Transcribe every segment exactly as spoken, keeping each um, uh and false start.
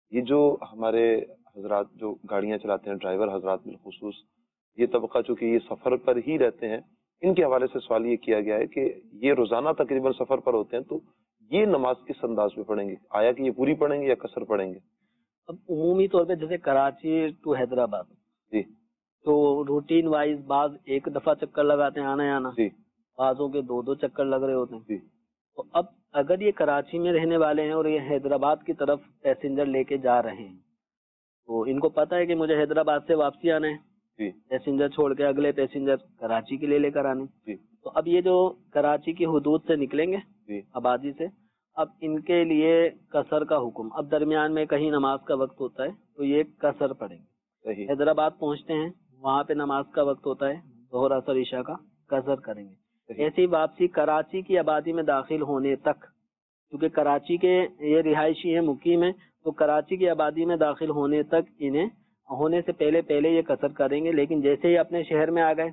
یہ جو ہمارے حضرات جو گاڑیاں چلاتے ہیں، ڈرائیور حضرات بالخصوص، یہ طبقہ چونکہ یہ سفر پر ہی رہتے ہیں، ان کے حوالے سے سوال یہ کیا گیا ہے کہ یہ روزانہ تقریباً سفر پر ہوتے ہیں، تو یہ نماز کس انداز میں پڑھیں گے؟ آیا کہ یہ پوری پڑھیں گے یا قصر پڑھیں گے؟ اب عمومی طور پہ جیسے کراچی ٹو حیدرآباد جی، تو روٹین وائز بعض ایک دفعہ چکر لگاتے ہیں آنا آنا، جی، بعضوں کے دو دو چکر لگ رہے ہوتے ہیں. جی، تو اب اگر یہ کراچی میں رہنے والے ہیں اور یہ حیدرآباد کی طرف پیسنجر لے کے جا رہے ہیں، تو ان کو پتا ہے کہ مجھے حیدرآباد سے واپسی آنا ہے، جی، پیسنجر چھوڑ کے اگلے پیسنجر کراچی کے لیے لے کر آنے. جی، تو اب یہ جو کراچی کی حدود سے نکلیں گے جی، آبادی سے، اب ان کے لیے قصر کا حکم، اب درمیان میں کہیں نماز کا وقت ہوتا ہے تو یہ قصر پڑیں گے. صحیح، حیدرآباد پہنچتے ہیں، وہاں پہ نماز کا وقت ہوتا ہے، ظہر عصر عشاء کا، قصر کریں گے. صحیح، ایسی واپسی کراچی کی آبادی میں داخل ہونے تک، کیونکہ کراچی کے یہ رہائشی ہیں، مقیم ہیں، تو کراچی کی آبادی میں داخل ہونے تک انہیں ہونے سے پہلے پہلے یہ قصر کریں گے. لیکن جیسے ہی اپنے شہر میں آ گئے،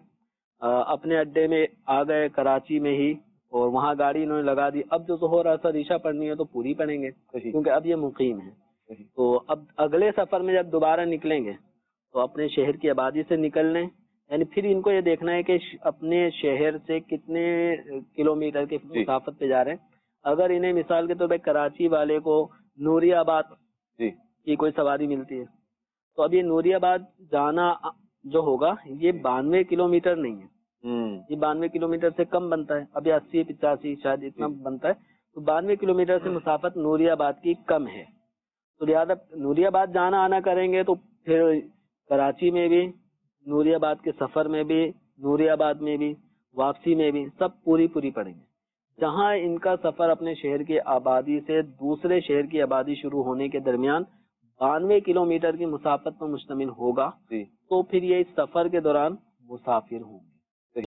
اپنے اڈے میں آ گئے کراچی میں ہی، اور وہاں گاڑی انہوں نے لگا دی، اب جو ظہر عصر عشاء پڑھنی ہے تو پوری پڑھیں گے، کیونکہ اب یہ مقیم ہے. تو اب اگلے سفر میں جب دوبارہ نکلیں گے تو اپنے شہر کی آبادی سے نکلنے، یعنی پھر ان کو یہ دیکھنا ہے کہ اپنے شہر سے کتنے کلومیٹر کی مسافت پہ جا رہے ہیں. اگر انہیں مثال کے طور پہ کراچی والے کو نوری آباد کی کوئی سواری ملتی ہے، تو اب یہ نوری آباد جانا جو ہوگا یہ بانوے کلو میٹر نہیں ہے، یہ بانوے کلو میٹر سے کم بنتا ہے، اب یہ اسی پچاسی شاید اتنا بنتا ہے. تو بانوے کلو میٹر سے مسافت نوری آباد کی کم ہے، تو لہٰذا نوری آباد جانا آنا کریں گے تو پھر کراچی میں بھی، نوری آباد کے سفر میں بھی، نوری آباد میں بھی، واپسی میں بھی سب پوری پوری پڑیں گے. جہاں ان کا سفر اپنے شہر کی آبادی سے دوسرے شہر کی آبادی شروع ہونے کے درمیان بانوے کلو میٹر کی مسافت پر مشتمل ہوگا، تو پھر یہ اس سفر کے دوران مسافر ہوں گے.